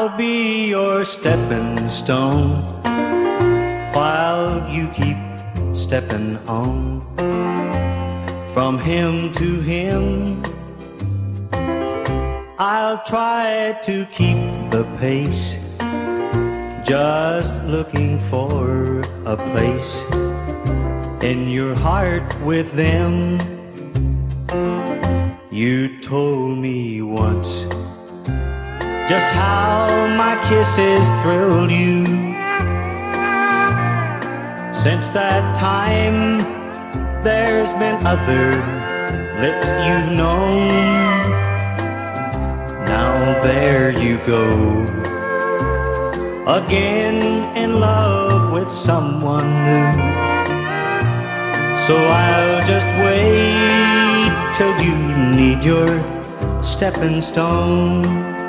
I'll be your stepping stone while you keep stepping on. From him to him, I'll try to keep the pace, just looking for a place in your heart with them. You told me once just how my kisses thrilled you. Since that time, there's been other lips you've known. Now there you go, again in love with someone new. So I'll just wait till you need your stepping stone.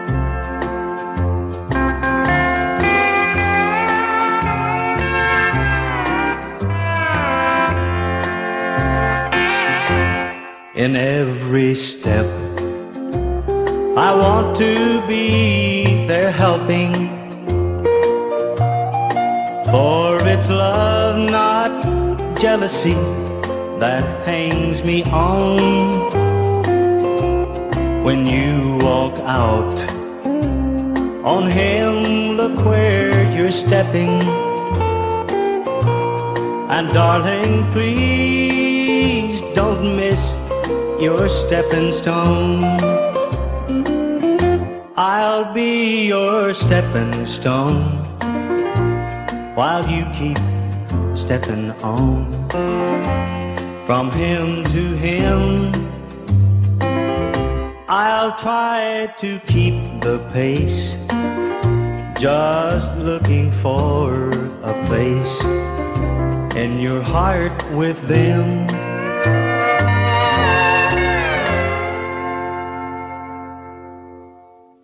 In every step, I want to be there helping, for it's love, not jealousy, that hangs me on. When you walk out on him, look where you're stepping. And darling, please don't miss your stepping stone. I'll be your stepping stone while you keep stepping on. From him to him, I'll try to keep the pace, just looking for a place in your heart with them.